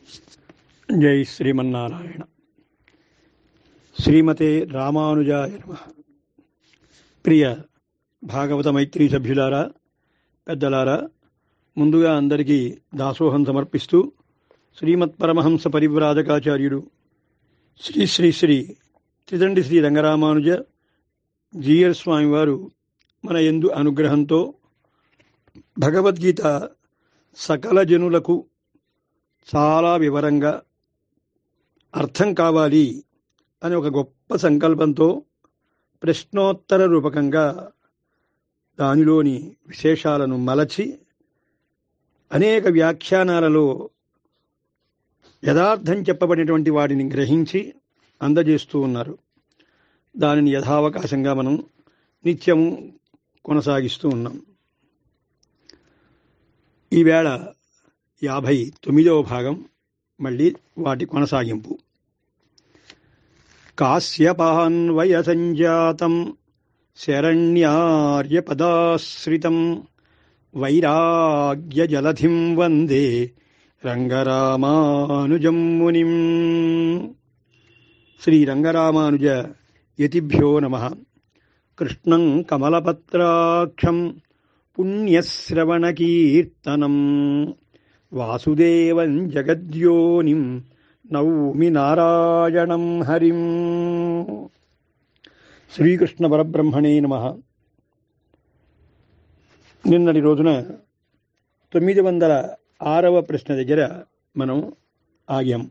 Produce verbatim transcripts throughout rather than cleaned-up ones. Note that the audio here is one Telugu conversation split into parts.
జై శ్రీమన్నారాయణ. శ్రీమతే రామానుజాయ నమః. ప్రియ భాగవత మైత్రి సభ్యులారా, పెద్దలారా, ముందుగా అందరికీ దాసోహం సమర్పిస్తూ శ్రీమత్ పరమహంస పరివ్రాజకాచార్యుడు శ్రీ శ్రీ శ్రీ త్రిదండి శ్రీ రంగరామానుజ జీయర్ స్వామివారు మన యందు అనుగ్రహంతో భగవద్గీత సకల జనులకు చాలా వివరంగా అర్థం కావాలి అని ఒక గొప్ప సంకల్పంతో ప్రశ్నోత్తర రూపకంగా దానిలోని విశేషాలను మలచి అనేక వ్యాఖ్యానాలలో యథార్థం చెప్పబడినటువంటి వాటిని గ్రహించి అందజేస్తూ ఉన్నారు. దానిని యథావకాశంగా మనం నిత్యము కొనసాగిస్తూ ఉన్నాం. ఈవేళ యాభై తొమ్మిదవ భాగం, మళ్ళీ వాటి కొనసాగింపు. కాశ్యపాన్వయ సంజాతం శరణ్యార్యపదాశ్రితం వైరాగ్య జలధిం వందే రంగరామానుజం మునిం. శ్రీ రంగరామానుజ యతిభ్యో నమః. కృష్ణం కమలపత్రాక్షం పుణ్యశ్రవణకీర్తనం వాసుదేవం జగద్యోనిం నౌమి నారాయణం హరిం. శ్రీకృష్ణ పరబ్రహ్మణే నమః. నిన్నటి రోజున తొమ్మిది వందల ఆరవ ప్రశ్న దగ్గర మనం ఆగాం.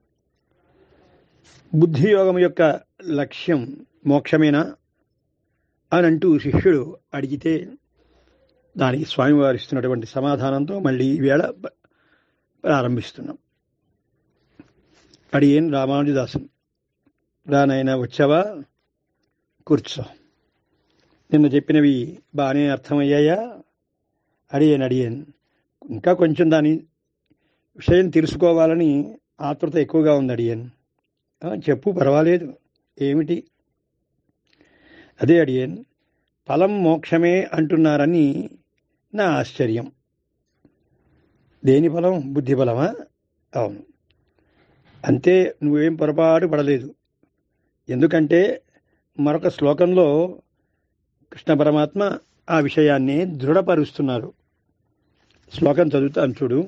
బుద్ధియోగం యొక్క లక్ష్యం మోక్షమేనా అని అంటూ శిష్యుడు అడిగితే దానికి స్వామివారు ఇస్తున్నటువంటి సమాధానంతో మళ్ళీ ఈవేళ ప్రారంభిస్తున్నాం. అడియేన్ రామానుజదాసం, రానైనా వచ్చావా, కూర్చో. నిన్న చెప్పినవి బాగానే అర్థమయ్యాయా? అడియేన్ అడియేన్ ఇంకా కొంచెం దాని విషయం తెలుసుకోవాలని ఆతృత ఎక్కువగా ఉంది అడియేన్. చెప్పు, పర్వాలేదు. ఏమిటి? అదే అడియేన్, ఫలం మోక్షమే అంటున్నారని నా ఆశ్చర్యం. దేని ఫలం? బుద్ధి ఫలమా? అవును, అంతే. నువ్వేం పొరపాటు పడలేదు. ఎందుకంటే మరొక శ్లోకంలో కృష్ణ పరమాత్మ ఆ విషయాన్ని దృఢపరుస్తున్నారు. శ్లోకం చదువుతాను చూడు.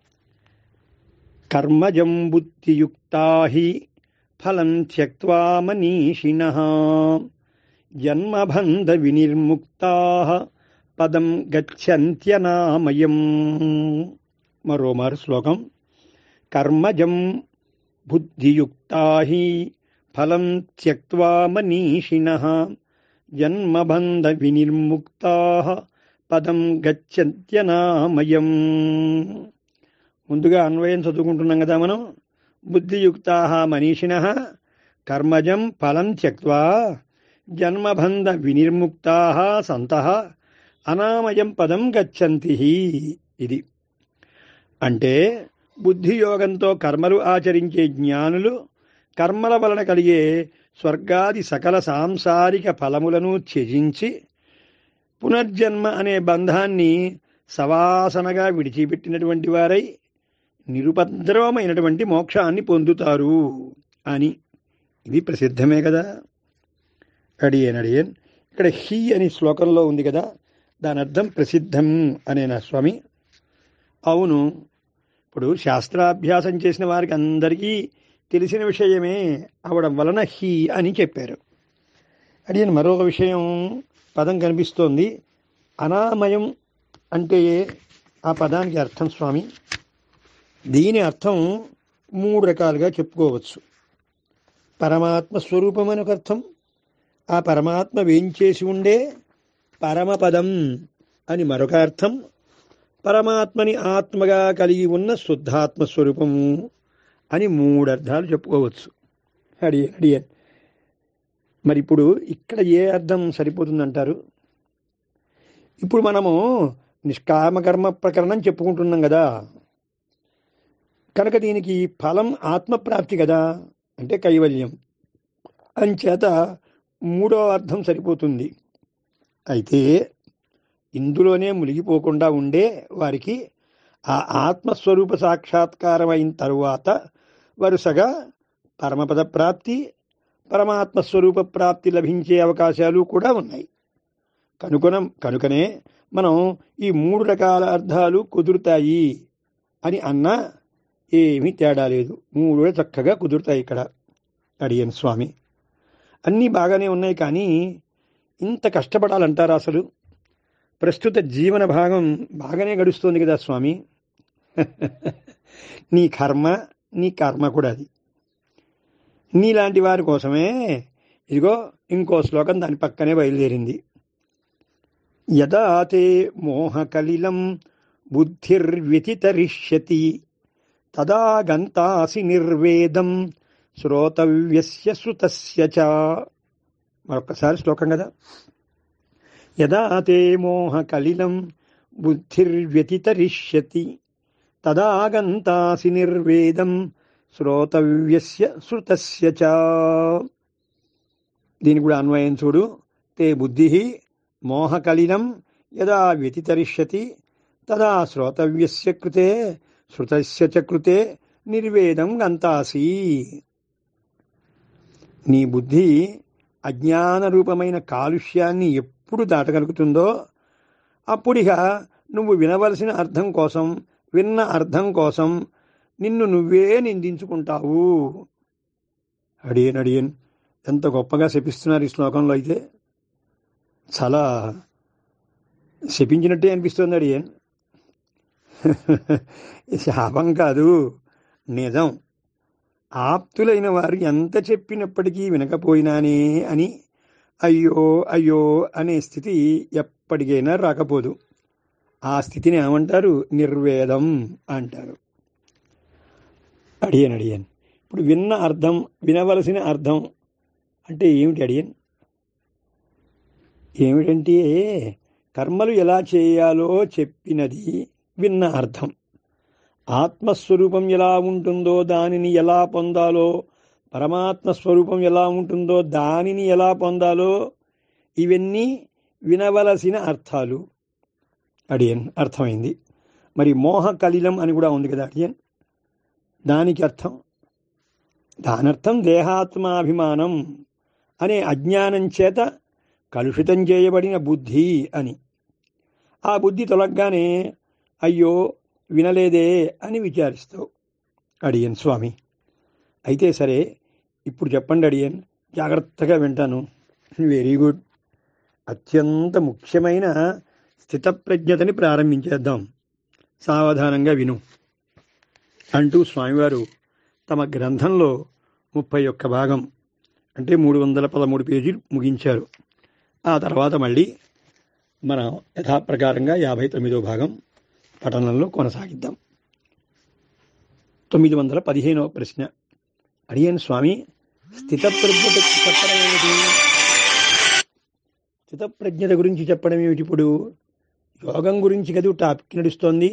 కర్మజం బుద్ధియుక్తా హి ఫలం త్యక్త్వా మనీషిణః జన్మబంధ వినిర్ముక్తాః పదం గచ్చంత్యనామయం. మరోమారు శ్లోకం. కర్మజం బుద్ధియుక్తా హి ఫలం త్యక్త్వా మనీషిణః జన్మబంధ వినిర్ముక్తాః పదం గచ్చంత్యనామయం. ముందుగా అన్వయం చదువుకుంటున్నాం కదా మనం. బుద్ధియుక్తాః మనీషిణః కర్మజం ఫలం త్యక్త్వా జన్మబంధ వినిర్ముక్తాః సంతః అనామయం పదం గచ్చంతి. ఇది అంటే బుద్ధియోగంతో కర్మలు ఆచరించే జ్ఞానులు కర్మల వలన కలిగే స్వర్గాది సకల సాంసారిక ఫలములను త్యజించి పునర్జన్మ అనే బంధాన్ని సవాసనగా విడిచిపెట్టినటువంటి వారై నిరుపద్రవమైనటువంటి మోక్షాన్ని పొందుతారు అని. ఇది ప్రసిద్ధమే కదా. అడియన్ అడియన్ ఇక్కడ హి అని శ్లోకంలో ఉంది కదా, దాని అర్థం ప్రసిద్ధం అనేనా స్వామి? అవును. ఇప్పుడు శాస్త్రాభ్యాసం చేసిన వారికి అందరికీ తెలిసిన విషయమే అవడం వలన హి అని చెప్పారు. అడియన్ మరొక విషయం పదం కనిపిస్తోంది. అనామయం అంటే ఆ పదానికి అర్థం స్వామి, దీని అర్థం మూడు రకాలుగా చెప్పుకోవచ్చు. పరమాత్మ స్వరూపం అని ఒక అర్థం, ఆ పరమాత్మ వేంచేసి ఉండే పరమపదం అని మరొక అర్థం, పరమాత్మని ఆత్మగా కలిగి ఉన్న శుద్ధాత్మ స్వరూపము అని మూడు అర్థాలు చెప్పుకోవచ్చు. అడియన్ అడియన్ మరి ఇప్పుడు ఇక్కడ ఏ అర్థం సరిపోతుందంటారు? ఇప్పుడు మనము నిష్కామకర్మ ప్రకరణం చెప్పుకుంటున్నాం కదా, కనుక దీనికి ఫలం ఆత్మప్రాప్తి కదా, అంటే కైవల్యం. అంచేత మూడో అర్థం సరిపోతుంది. అయితే ఇందులోనే మునిగిపోకుండా ఉండే వారికి ఆ ఆత్మస్వరూప సాక్షాత్కారం అయిన తరువాత వరుసగా పరమపద ప్రాప్తి, పరమాత్మస్వరూప ప్రాప్తి లభించే అవకాశాలు కూడా ఉన్నాయి. కనుకొన కనుకనే మనం ఈ మూడు రకాల అర్థాలు కుదురుతాయి అని అన్నా ఏమీ తేడా లేదు. మూడు చక్కగా కుదురుతాయి ఇక్కడ. అడియన్ స్వామి, అన్నీ బాగానే ఉన్నాయి, కానీ ఇంత కష్టపడాలంటారా? అసలు ప్రస్తుత జీవన భాగం బాగానే గడుస్తోంది కదా స్వామి. నీ కర్మ నీ కర్మ కూడా అది. నీలాంటి వారి కోసమే ఇదిగో ఇంకో శ్లోకం దాని పక్కనే బయలుదేరింది. యదా తే మోహకలిలం బుద్ధిర్వ్యతితరిష్యతి తదా గంతాసి నిర్వేదం శ్రోతవ్యస్య శ్రుతస్య చ. మరొక్కసారి శ్లోకం కదా. యదా తే మోహకలిలం బుద్ధిర్వ్యతితరిష్యతి తదా గంతాసి నిర్వేదం శ్రోతవ్యస్య శ్రుతస్య చ. దీని కూడా అన్వయం చూడు. తే బుద్ధి మోహకలినం యదా వ్యతితరిష్యతి తదా శ్రోతవ్యస్య కృతే శ్రుతస్య చ కృతే నిర్వేదం గంతాసి. నీ బుద్ధి అజ్ఞానరూపమైన కాలుష్యాన్ని ఎప్పుడు దాటగలుగుతుందో అప్పుడిక నువ్వు వినవలసిన అర్థం కోసం, విన్న అర్థం కోసం నిన్ను నువ్వే నిందించుకుంటావు. అడియన్ అడియన్ ఎంత గొప్పగా శపిస్తున్నారు ఈ శ్లోకంలో. అయితే చాలా శపించినట్టే అనిపిస్తుంది అడియన్. శాపం కాదు, నిజం. ఆప్తులైన వారు ఎంత చెప్పినప్పటికీ వినకపోయినానే అని అయ్యో అయ్యో అనే స్థితి ఎప్పటికైనా రాకపోదు. ఆ స్థితిని ఏమంటారు? నిర్వేదం అంటారు. అడియన్ అడియన్ ఇప్పుడు విన్న అర్థం, వినవలసిన అర్థం అంటే ఏమిటి అడియన్? ఏమిటంటే కర్మలు ఎలా చేయాలో చెప్పినది విన్న అర్థం. ఆత్మస్వరూపం ఎలా ఉంటుందో దానిని ఎలా పొందాలో, పరమాత్మ స్వరూపం ఎలా ఉంటుందో దానిని ఎలా పొందాలో, ఇవన్నీ వినవలసిన అర్థాలు. అడియన్ అర్థమైంది. మరి మోహ కలిలం అని కూడా ఉంది కదా అడియన్, దానికి అర్థం, దానర్థం దేహాత్మాభిమానం అనే అజ్ఞానం చేత కలుషితం చేయబడిన బుద్ధి అని. ఆ బుద్ధి తొలగ్గానే అయ్యో వినలేదే అని విచారిస్తావు. అడియన్ స్వామి, అయితే సరే ఇప్పుడు చెప్పండి అడియన్, జాగ్రత్తగా వింటాను. Very good. అత్యంత ముఖ్యమైన స్థితప్రజ్ఞతని ప్రారంభించేద్దాం. సావధానంగా విను అంటూ స్వామివారు తమ గ్రంథంలో ముప్పై ఒక్క భాగం అంటే మూడు వందల పదమూడు పేజీలు ముగించారు. ఆ తర్వాత మళ్ళీ మనం యథాప్రకారంగా యాభై తొమ్మిదో భాగం పఠనంలో కొనసాగిద్దాం. తొమ్మిది వందల పదిహేనవ ప్రశ్న. అడియన్ స్వామి, స్థితప్రజ్ఞత చెప్పడం ఏమిటి? స్థితప్రజ్ఞత గురించి చెప్పడం ఏమిటి? ఇప్పుడు యోగం గురించి కదా టాపిక్ నడుస్తోంది.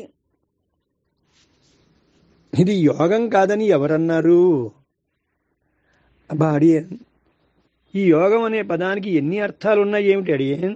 ఇది యోగం కాదని ఎవరన్నారు? అబ్బా అడియన్, ఈ యోగం అనే పదానికి ఎన్ని అర్థాలు ఉన్నాయి ఏమిటి అడియన్?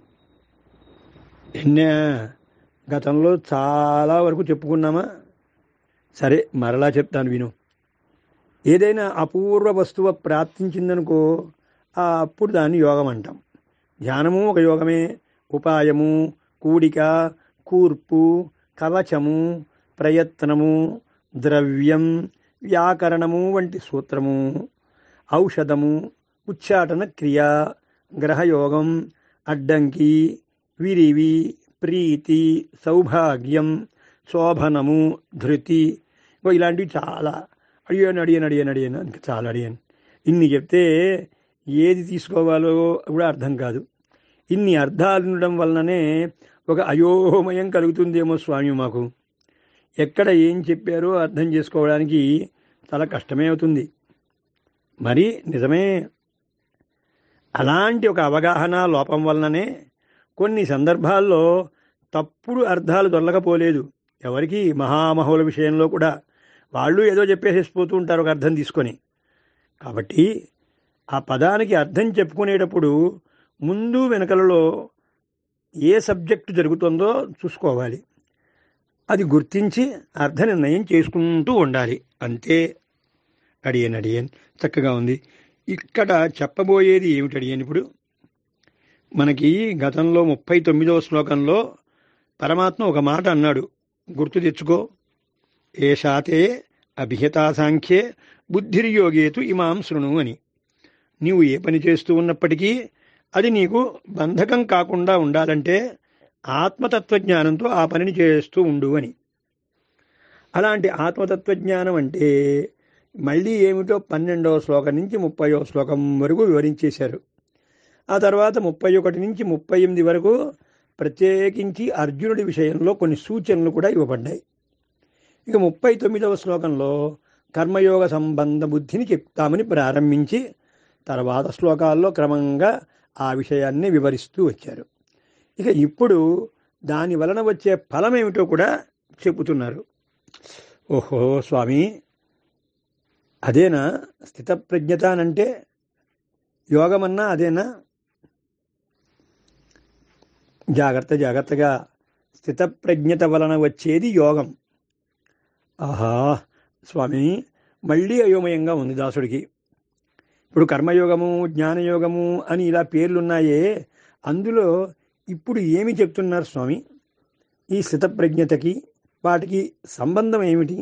ఎన్నా గతంలో చాలా వరకు చెప్పుకున్నామా? సరే మరలా చెప్తాను విను. ఏదైనా అపూర్వ వస్తువు ప్రాప్తించిందనుకో, ఆ అప్పుడు దాన్ని యోగం అంటాం. ధ్యానము ఒక యోగమే. ఉపాయము, కూడిక, కూర్పు, కవచము, ప్రయత్నము, ద్రవ్యం, వ్యాకరణము వంటి సూత్రము, ఔషధము, ఉచ్చాటన క్రియ, గ్రహయోగం, అడ్డంకి, విరివి, ప్రీతి, సౌభాగ్యం, శోభనము, ధృతి, ఇలాంటివి చాలా. అడిగాను అడిగాను అడిగాను అడిగాను ఇంకా చాలా అడిగాను. ఇన్ని చెప్తే ఏది తీసుకోవాలో కూడా అర్థం కాదు. ఇన్ని అర్థాలు ఉండడం వలననే ఒక అయోమయం కలుగుతుందేమో స్వామి మాకు. ఎక్కడ ఏం చెప్పారో అర్థం చేసుకోవడానికి చాలా కష్టమే అవుతుంది. మరి నిజమే, అలాంటి ఒక అవగాహన లోపం వలననే కొన్ని సందర్భాల్లో తప్పుడు అర్థాలు దొరలకపోలేదు ఎవరికి. మహామహుల విషయంలో కూడా వాళ్ళు ఏదో చెప్పేసేసిపోతూ ఉంటారు ఒక అర్థం తీసుకొని. కాబట్టి ఆ పదానికి అర్థం చెప్పుకునేటప్పుడు ముందు వెనకలలో ఏ సబ్జెక్టు జరుగుతుందో చూసుకోవాలి. అది గుర్తించి అర్థ నిర్ణయం చేసుకుంటూ ఉండాలి. అంతే. అడియన్ అడియన్ చక్కగా ఉంది. ఇక్కడ చెప్పబోయేది ఏమిటి అడియన్? ఇప్పుడు మనకి గతంలో ముప్పై తొమ్మిదవ శ్లోకంలో పరమాత్మ ఒక మాట అన్నాడు, గుర్తు తెచ్చుకో. ఏ శాతే అభిహితా సాంఖ్యే బుద్ధిర్యోగేతు ఇమాం శృణు అని. నీవు ఏ పని చేస్తూ ఉన్నప్పటికీ అది నీకు బంధకం కాకుండా ఉండాలంటే ఆత్మతత్వజ్ఞానంతో ఆ పనిని చేస్తూ ఉండు అని. అలాంటి ఆత్మతత్వజ్ఞానం అంటే మళ్ళీ ఏమిటో పన్నెండవ శ్లోకం నుంచి ముప్పైవ శ్లోకం వరకు వివరించేశారు. ఆ తర్వాత ముప్పై ఒకటి నుంచి ముప్పై ఎనిమిది వరకు ప్రత్యేకించి అర్జునుడి విషయంలో కొన్ని సూచనలు కూడా ఇవ్వబడ్డాయి. ఇక ముప్పై తొమ్మిదవ శ్లోకంలో కర్మయోగ సంబంధ బుద్ధిని చెప్తామని ప్రారంభించి తర్వాత శ్లోకాల్లో క్రమంగా ఆ విషయాన్ని వివరిస్తూ వచ్చారు. ఇక ఇప్పుడు దాని వలన వచ్చే ఫలం ఏమిటో కూడా చెబుతున్నారు. ఓహో స్వామి, అదేనా స్థితప్రజ్ఞత అంటే? యోగమన్నా అదేనా? జాగ్రత్త జాగ్రత్తగా. స్థితప్రజ్ఞత వలన వచ్చేది యోగం. ఆహా స్వామి, మళ్ళీ అయోమయంగా ఉంది దాసుడికి. ఇప్పుడు కర్మయోగము, జ్ఞానయోగము అని ఇలా పేర్లున్నాయే, అందులో ఇప్పుడు ఏమి చెప్తున్నారు స్వామి? ఈ స్థితప్రజ్ఞతకి వాటికి సంబంధం ఏమిటి?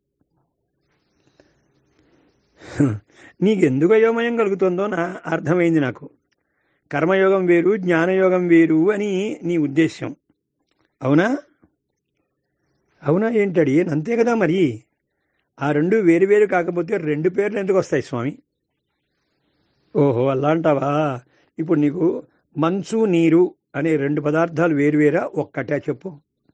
నీకెందుకు అయోమయం కలుగుతుందో నా అర్థమైంది నాకు. కర్మయోగం వేరు, జ్ఞానయోగం వేరు అని నీ ఉద్దేశ్యం, అవునా? అవునా ఏంటడి? అంతే కదా మరి. ఆ రెండు వేరు వేరు కాకపోతే రెండు పేర్లు ఎందుకు వస్తాయి స్వామి? ఓహో అలా అంటావా? ఇప్పుడు నీకు మంచు, నీరు అనే రెండు పదార్థాలు వేరువేరా, ఒక్కటే చెప్పు.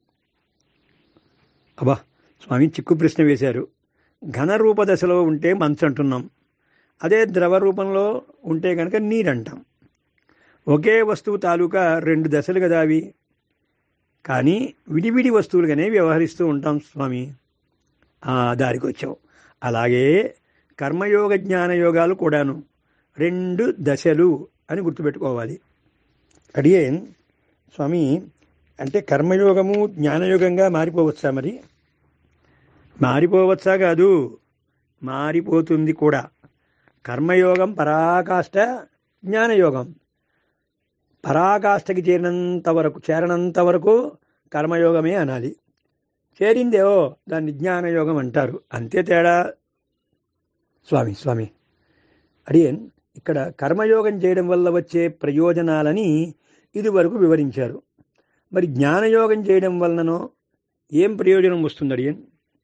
అబ్బా స్వామి, చిక్కు ప్రశ్న వేశారు. ఘనరూప దశలో ఉంటే మంచు అంటున్నాం, అదే ద్రవ రూపంలో ఉంటే కనుక నీరంటాం. ఒకే వస్తువు తాలూకా రెండు దశలు కదా అవి, కానీ విడివిడి వస్తువులుగానే వ్యవహరిస్తూ ఉంటాం స్వామి. ఆ దారికి వచ్చావు. అలాగే కర్మయోగ జ్ఞానయోగాలు కూడాను రెండు దశలు అని గుర్తుపెట్టుకోవాలి. అడిగేన్ స్వామి, అంటే కర్మయోగము జ్ఞానయోగంగా మారిపోవచ్చా మరి? మారిపోవచ్చా కాదు, మారిపోతుంది కూడా. కర్మయోగం పరాకాష్ట, జ్ఞానయోగం పరాకాష్ఠకి చేరినంత వరకు చేరనంత వరకు కర్మయోగమే అనాలి. చేరిందేవో దాన్ని జ్ఞానయోగం అంటారు, అంతే తేడా. స్వామి స్వామి అడియన్, ఇక్కడ కర్మయోగం చేయడం వల్ల వచ్చే ప్రయోజనాలని ఇదివరకు వివరించారు. మరి జ్ఞానయోగం చేయడం వలననో ఏం ప్రయోజనం వస్తుంది అడియన్?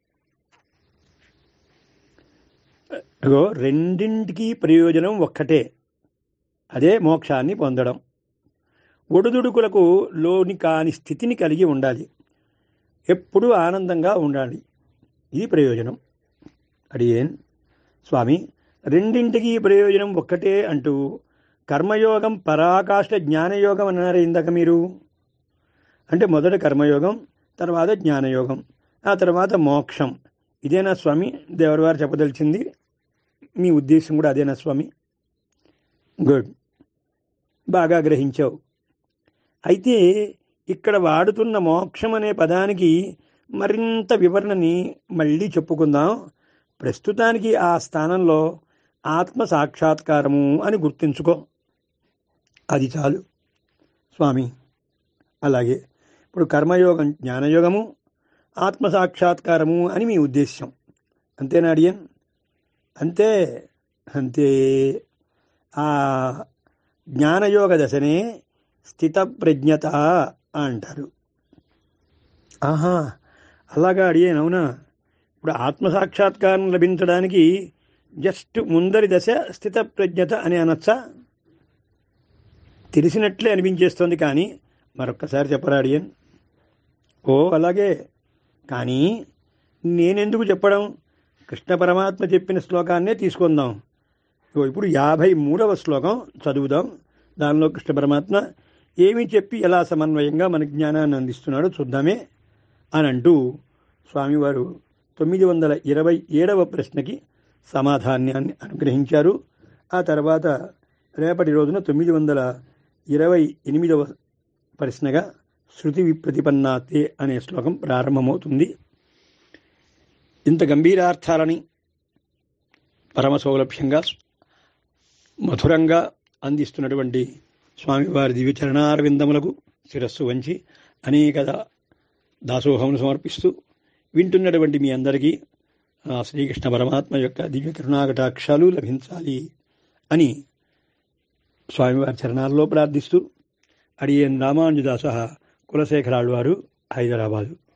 అగో రెండింటికి ప్రయోజనం ఒక్కటే, అదే మోక్షాన్ని పొందడం. ఒడుదుడుకులకు లోని కాని స్థితిని కలిగి ఉండాలి, ఎప్పుడూ ఆనందంగా ఉండాలి, ఇది ప్రయోజనం. అడిగేన్ స్వామి, రెండింటికి ప్రయోజనం ఒక్కటే అంటూ కర్మయోగం పరాకాష్ఠ, జ్ఞానయోగం అన్నారు ఇందాక మీరు. అంటే మొదట కర్మయోగం, తర్వాత జ్ఞానయోగం, ఆ తర్వాత మోక్షం. ఇదేనా స్వామి దేవరవారు చెప్పదలిచింది? మీ ఉద్దేశం కూడా అదేనా స్వామి? గుడ్, బాగా గ్రహించావు. అయితే ఇక్కడ వాడుతున్న మోక్షం అనే పదానికి మరింత వివరణని మళ్ళీ చెప్పుకుందాం. ప్రస్తుతానికి ఆ స్థానంలో ఆత్మ సాక్షాత్కారము అని గుర్తుంచుకో, అది చాలు స్వామి. అలాగే ఇప్పుడు కర్మయోగం జ్ఞానయోగము, ఆత్మ సాక్షాత్కారము అని మీ ఉద్దేశ్యం, అంతేనా అడియన్? అంతే అంతే. ఆ జ్ఞానయోగ దశనే స్థితప్రజ్ఞత అంటారు. ఆహా అలాగా అడిగాను, అవునా? ఇప్పుడు ఆత్మసాక్షాత్కారం లభించడానికి జస్ట్ ముందరి దశ స్థితప్రజ్ఞత అని అనొచ్చా? తెలిసినట్లే అనిపించేస్తుంది, కానీ మరొక్కసారి చెప్పరా అడియన్? ఓ అలాగే, కానీ నేనెందుకు చెప్పడం? కృష్ణ పరమాత్మ చెప్పిన శ్లోకాన్నే తీసుకుందాం. ఇప్పుడు యాభై మూడవ శ్లోకం చదువుదాం. దానిలో కృష్ణ పరమాత్మ ఏమి చెప్పి ఎలా సమన్వయంగా మన జ్ఞానాన్ని అందిస్తున్నాడో చూద్దామే అని అంటూ స్వామివారు తొమ్మిది వందల ఇరవై ఏడవ ప్రశ్నకి సమాధానాన్ని అనుగ్రహించారు. ఆ తర్వాత రేపటి రోజున తొమ్మిది వందల ఇరవై ఎనిమిదవ ప్రశ్నగా శృతి విప్రతిపన్నాతే అనే శ్లోకం ప్రారంభమవుతుంది. ఇంత గంభీరార్థాలని పరమ సౌలభ్యంగా మధురంగా అందిస్తున్నటువంటి స్వామివారి దివ్య చరణారవిందములకు శిరస్సు వంచి అనేక దాసోహమును సమర్పిస్తూ వింటున్నటువంటి మీ అందరికీ శ్రీకృష్ణ పరమాత్మ యొక్క దివ్య కరుణాకటాక్షాలు లభించాలి అని స్వామివారి చరణాల్లో ప్రార్థిస్తూ అడియేన్ రామానుజదాస కులశేఖరాళ్వారు, హైదరాబాదు.